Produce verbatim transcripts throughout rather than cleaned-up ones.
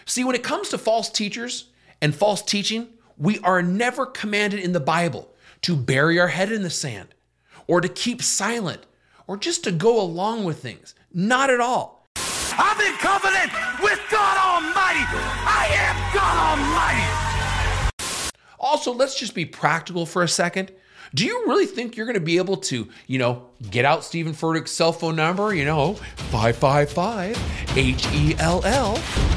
See, when it comes to false teachers and false teaching, we are never commanded in the Bible to bury our head in the sand or to keep silent or just to go along with things. Not at all. I'm in covenant with God Almighty. I am God Almighty. Also, let's just be practical for a second. Do you really think you're going to be able to, you know, get out Stephen Furtick's cell phone number, you know, five five five H E L L?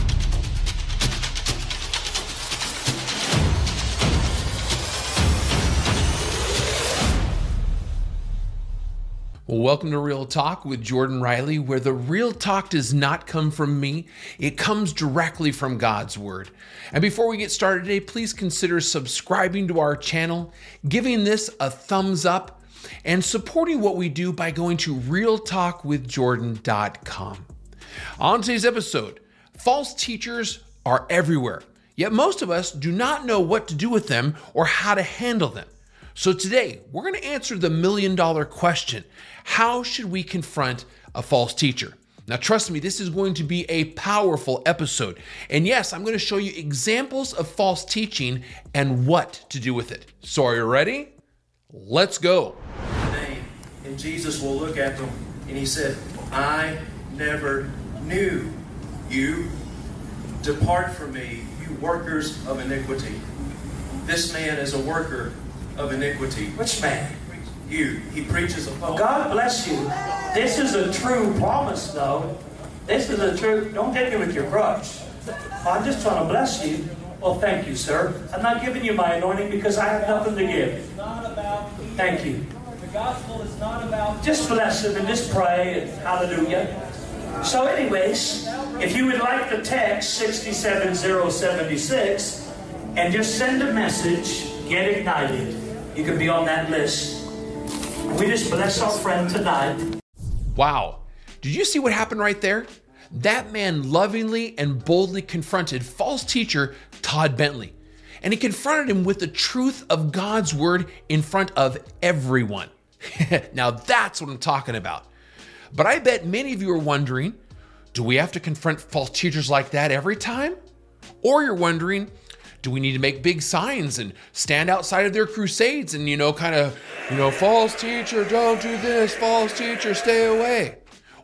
Well, welcome to Real Talk with Jordan Riley, where the real talk does not come from me. It comes directly from God's Word. And before we get started today, please consider subscribing to our channel, giving this a thumbs up, and supporting what we do by going to real talk with jordan dot com. On today's episode, false teachers are everywhere, yet most of us do not know what to do with them or how to handle them. So today, we're going to answer the million dollar question: how should we confront a false teacher? Now, trust me, this is going to be a powerful episode. And yes, I'm going to show you examples of false teaching and what to do with it. So are you ready? Let's go. And Jesus will look at them and he said, I never knew you. Depart from me, you workers of iniquity. This man is a worker of iniquity. Which man? You. He preaches a false. God bless you. This is a true promise, though. This is a true. Don't hit me with your crutch. I'm just trying to bless you. Well, thank you, sir. I'm not giving you my anointing because I have nothing to give. It's not about me. Thank you. The gospel is not about Just bless him and just pray and hallelujah. So, anyways, if you would like to text six seven zero seven six and just send a message, Get Ignited, you can be on that list. We just bless our friend tonight. Wow. Did you see what happened right there? That man lovingly and boldly confronted false teacher Todd Bentley. And he confronted him with the truth of God's word in front of everyone. Now that's what I'm talking about. But I bet many of you are wondering, do we have to confront false teachers like that every time? Or you're wondering, do we need to make big signs and stand outside of their crusades and, you know, kind of, you know, false teacher, don't do this, false teacher, stay away?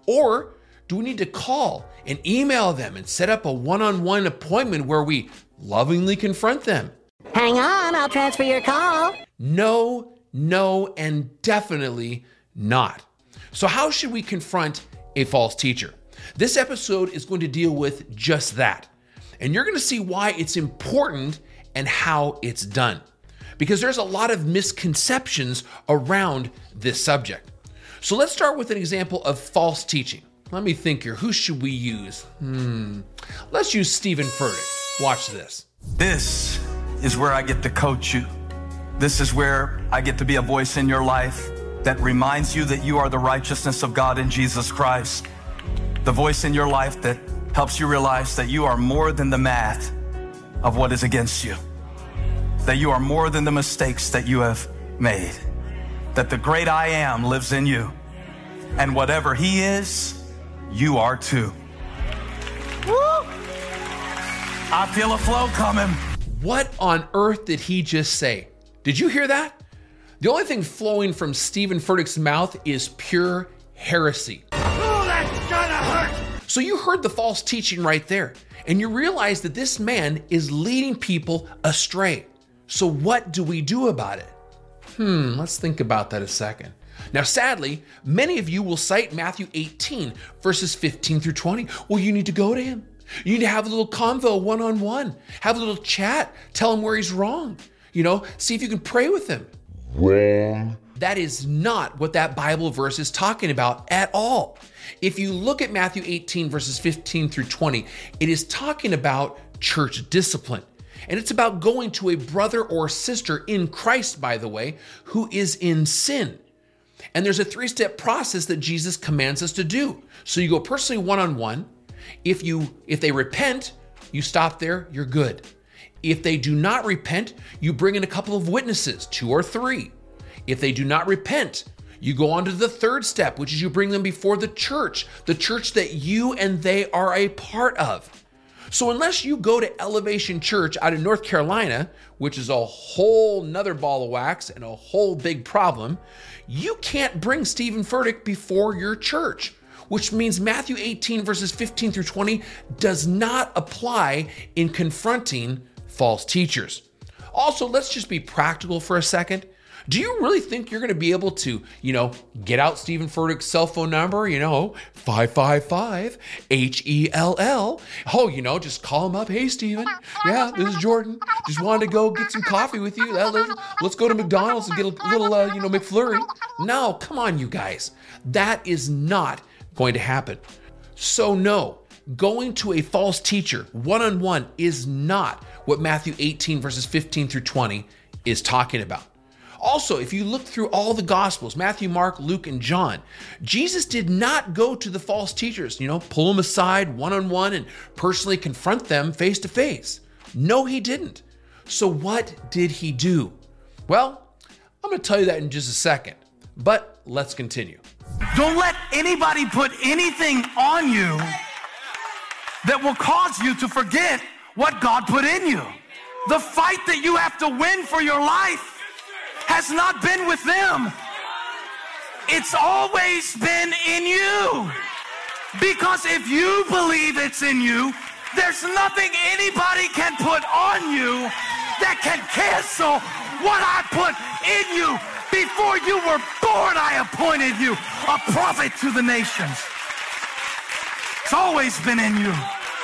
Or do we need to call and email them and set up a one-on-one appointment where we lovingly confront them? Hang on, I'll transfer your call. No, no, and definitely not. So how should we confront a false teacher? This episode is going to deal with just that. And you're going to see why it's important and how it's done. Because there's a lot of misconceptions around this subject. So let's start with an example of false teaching. Let me think here. Who should we use? Hmm. Let's use Stephen Furtick. Watch this. This is where I get to coach you. This is where I get to be a voice in your life that reminds you that you are the righteousness of God in Jesus Christ. The voice in your life that helps you realize that you are more than the math of what is against you. That you are more than the mistakes that you have made. That the great I am lives in you. And whatever he is, you are too. Woo! I feel a flow coming. What on earth did he just say? Did you hear that? The only thing flowing from Stephen Furtick's mouth is pure heresy. Oh, that's gonna hurt! So you heard the false teaching right there, and you realize that this man is leading people astray. So what do we do about it? Hmm, let's think about that a second. Now, sadly, many of you will cite Matthew eighteen, verses fifteen through twenty. Well, you need to go to him. You need to have a little convo one-on-one, have a little chat, tell him where he's wrong. You know, see if you can pray with him. Wrong. That is not what that Bible verse is talking about at all. If you look at Matthew eighteen, verses fifteen through twenty, it is talking about church discipline. And it's about going to a brother or sister in Christ, by the way, who is in sin. And there's a three-step process that Jesus commands us to do. So you go personally one-on-one. If you, if they repent, you stop there, you're good. If they do not repent, you bring in a couple of witnesses, two or three. If they do not repent, you go on to the third step, which is you bring them before the church, the church that you and they are a part of. So unless you go to Elevation Church out of North Carolina, which is a whole nother ball of wax and a whole big problem, you can't bring Steven Furtick before your church, which means Matthew eighteen verses fifteen through twenty does not apply in confronting false teachers. Also, let's just be practical for a second. Do you really think you're going to be able to, you know, get out Steven Furtick's cell phone number, you know, five five five H E L L? Oh, you know, just call him up. Hey, Steven. Yeah, this is Jordan. Just wanted to go get some coffee with you. Let's go to McDonald's and get a little, uh, you know, McFlurry. No, come on, you guys. That is not going to happen. So no, going to a false teacher one-on-one is not what Matthew eighteen verses fifteen through twenty is talking about. Also, if you look through all the Gospels, Matthew, Mark, Luke, and John, Jesus did not go to the false teachers, you know, pull them aside one-on-one and personally confront them face to face. No, he didn't. So what did he do? Well, I'm going to tell you that in just a second, but let's continue. Don't let anybody put anything on you that will cause you to forget what God put in you. The fight that you have to win for your life has not been with them. It's always been in you. Because if you believe it's in you, there's nothing anybody can put on you that can cancel what I put in you. Before you were born, I appointed you a prophet to the nations. It's always been in you.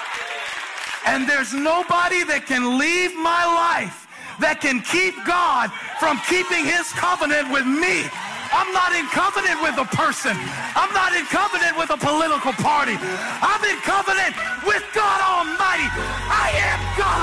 And there's nobody that can leave my life that can keep God from keeping his covenant with me. I'm not in covenant with a person. I'm not in covenant with a political party. I'm in covenant with God Almighty. I am God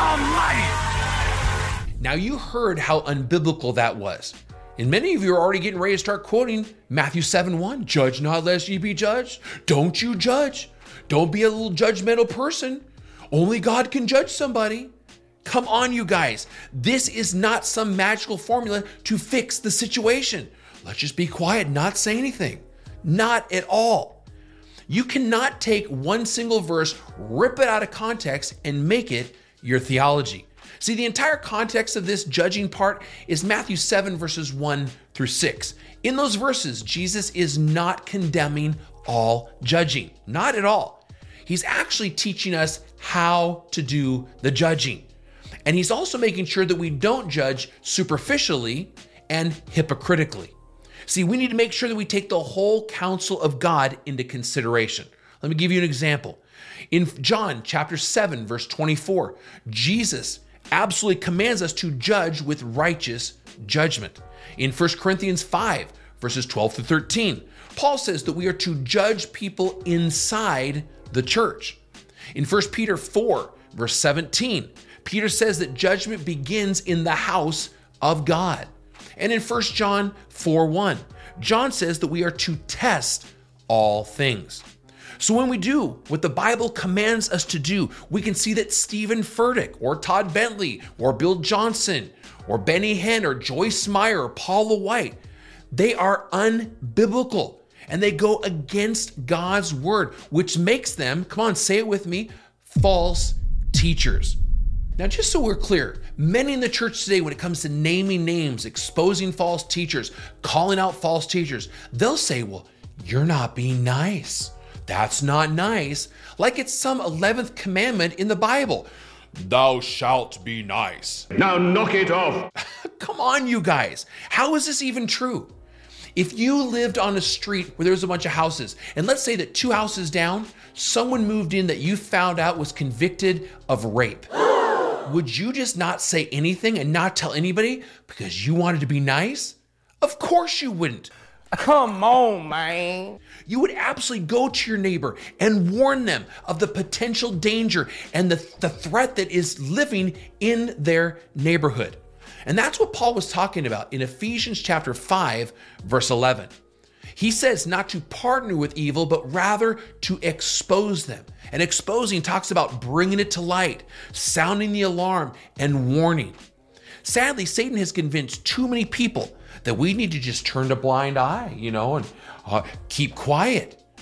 Almighty. Now you heard how unbiblical that was. And many of you are already getting ready to start quoting Matthew seven one. Judge not lest ye be judged. Don't you judge. Don't be a little judgmental person. Only God can judge somebody. Come on, you guys. This is not some magical formula to fix the situation. Let's just be quiet, not say anything. Not at all. You cannot take one single verse, rip it out of context, and make it your theology. See, the entire context of this judging part is Matthew seven verses one through six. In those verses, Jesus is not condemning all judging. Not at all. He's actually teaching us how to do the judging. And he's also making sure that we don't judge superficially and hypocritically. See, we need to make sure that we take the whole counsel of God into consideration. Let me give you an example. In John chapter seven, verse twenty-four, Jesus absolutely commands us to judge with righteous judgment. In First Corinthians five, verses twelve through thirteen, Paul says that we are to judge people inside the church. In First Peter four, verse seventeen, Peter says that judgment begins in the house of God. And in First John four one, John says that we are to test all things. So when we do what the Bible commands us to do, we can see that Steven Furtick or Todd Bentley or Bill Johnson or Benny Hinn or Joyce Meyer or Paula White, they are unbiblical and they go against God's word, which makes them, come on, say it with me, false teachers. Now, just so we're clear, many in the church today, when it comes to naming names, exposing false teachers, calling out false teachers, they'll say, well, you're not being nice. That's not nice. Like it's some eleventh commandment in the Bible. Thou shalt be nice. Now knock it off. Come on, you guys. How is this even true? If you lived on a street where there was a bunch of houses, and let's say that two houses down, someone moved in that you found out was convicted of rape. Would you just not say anything and not tell anybody because you wanted to be nice? Of course you wouldn't. Come on, man. You would absolutely go to your neighbor and warn them of the potential danger and the, the threat that is living in their neighborhood. And that's what Paul was talking about in Ephesians chapter five, verse eleven. He says not to partner with evil, but rather to expose them. And exposing talks about bringing it to light, sounding the alarm, and warning. Sadly, Satan has convinced too many people that we need to just turn a blind eye, you know, and uh, keep quiet.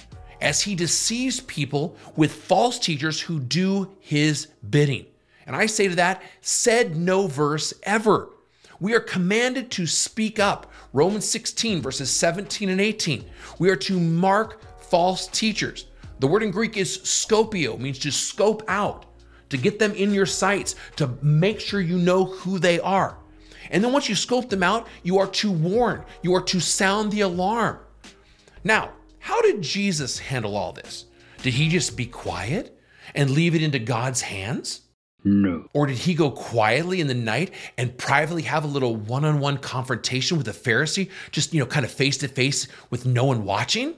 as he deceives people with false teachers who do his bidding. And I say to that, said no verse ever. We are commanded to speak up. Romans sixteen, verses seventeen and eighteen. We are to mark false teachers. The word in Greek is scopio, means to scope out, to get them in your sights, to make sure you know who they are. And then once you scope them out, you are to warn, you are to sound the alarm. Now, how did Jesus handle all this? Did he just be quiet and leave it into God's hands? No. Or did he go quietly in the night and privately have a little one-on-one confrontation with a Pharisee, just, you know, kind of face to face with no one watching?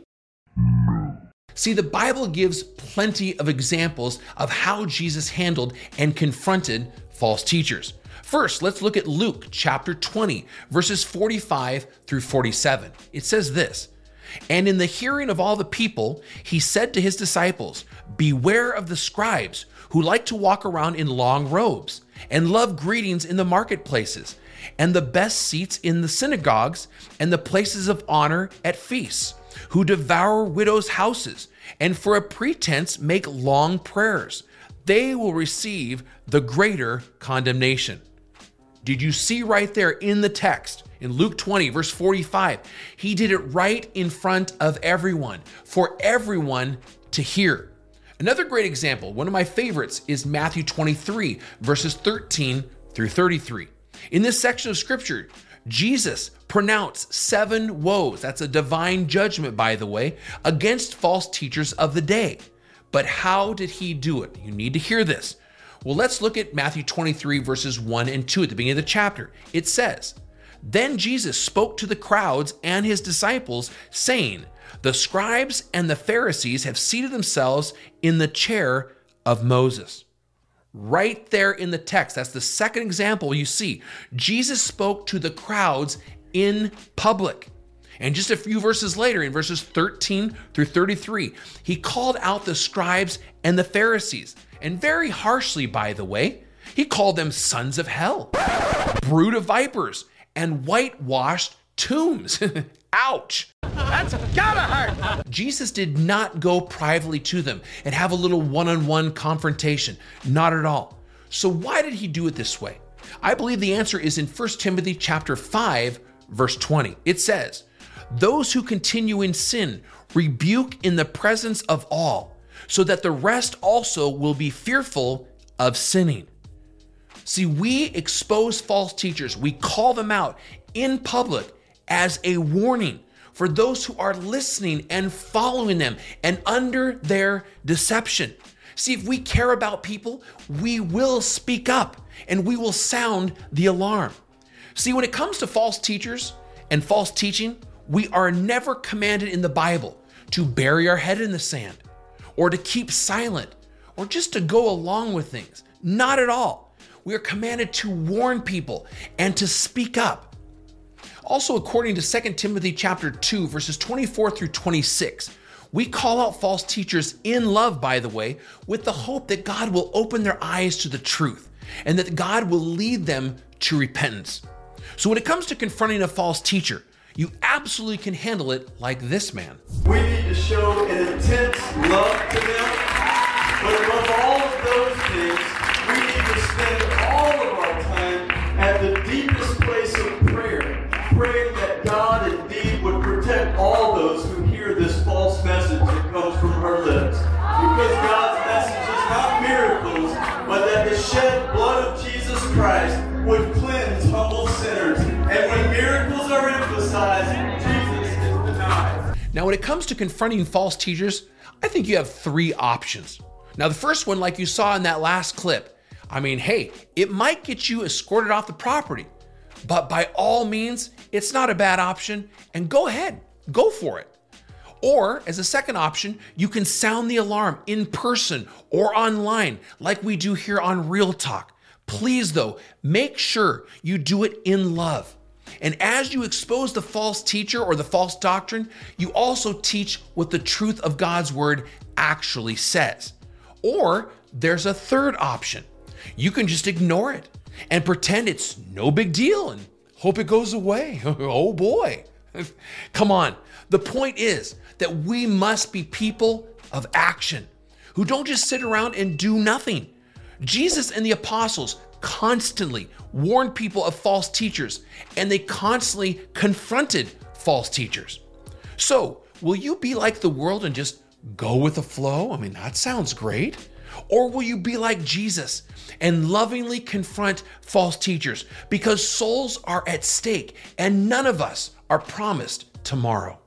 No. See, the Bible gives plenty of examples of how Jesus handled and confronted false teachers. First, let's look at Luke chapter twenty, verses forty-five through forty-seven. It says this, "And in the hearing of all the people, he said to his disciples, 'Beware of the scribes who like to walk around in long robes and love greetings in the marketplaces and the best seats in the synagogues and the places of honor at feasts, who devour widows' houses and for a pretense make long prayers. They will receive the greater condemnation.'" Did you see right there in the text, in Luke twenty, verse forty-five, he did it right in front of everyone, for everyone to hear. Another great example, one of my favorites, is Matthew twenty-three, verses thirteen through thirty-three. In this section of scripture, Jesus pronounced seven woes, that's a divine judgment, by the way, against false teachers of the day. But how did he do it? You need to hear this. Well, let's look at Matthew twenty-three, verses one and two at the beginning of the chapter. It says, "Then Jesus spoke to the crowds and his disciples, saying, 'The scribes and the Pharisees have seated themselves in the chair of Moses.'" Right there in the text, that's the second example you see. Jesus spoke to the crowds in public. And just a few verses later, in verses thirteen through thirty-three, he called out the scribes and the Pharisees. And very harshly, by the way, he called them sons of hell, brood of vipers, and whitewashed tombs. Ouch. That's gotta hurt. Jesus did not go privately to them and have a little one-on-one confrontation. Not at all. So why did he do it this way? I believe the answer is in First Timothy chapter five, verse twenty. It says, "Those who continue in sin rebuke in the presence of all, so that the rest also will be fearful of sinning." See, we expose false teachers. We call them out in public as a warning for those who are listening and following them and under their deception. See, if we care about people, we will speak up and we will sound the alarm. See, when it comes to false teachers and false teaching, we are never commanded in the Bible to bury our head in the sand or to keep silent or just to go along with things. Not at all. We are commanded to warn people and to speak up. Also, according to Second Timothy chapter two, verses twenty-four through twenty-six, we call out false teachers in love, by the way, with the hope that God will open their eyes to the truth and that God will lead them to repentance. So when it comes to confronting a false teacher, you absolutely can handle it like this man. We need to show an intense love to them, but above all of those things, we need to spend all of our time at the deepest place of prayer, praying that God indeed would protect all those who hear this false message that comes from her lips. Because God's message is not miracles, but that the shed blood of Jesus Christ would cleanse humble sinners. And when miracles are emphasized, Jesus is denied. Now, when it comes to confronting false teachers, I think you have three options. Now, the first one, like you saw in that last clip, I mean, hey, it might get you escorted off the property, but by all means, it's not a bad option, and go ahead, go for it. Or, as a second option, you can sound the alarm in person or online, like we do here on Real Talk. Please, though, make sure you do it in love. And as you expose the false teacher or the false doctrine, you also teach what the truth of God's word actually says. Or there's a third option. You can just ignore it and pretend it's no big deal and hope it goes away. Oh boy. Come on. The point is that we must be people of action who don't just sit around and do nothing. Jesus and the apostles constantly warned people of false teachers, and they constantly confronted false teachers. So, will you be like the world and just go with the flow? I mean, that sounds great. Or will you be like Jesus and lovingly confront false teachers? Because souls are at stake and none of us are promised tomorrow.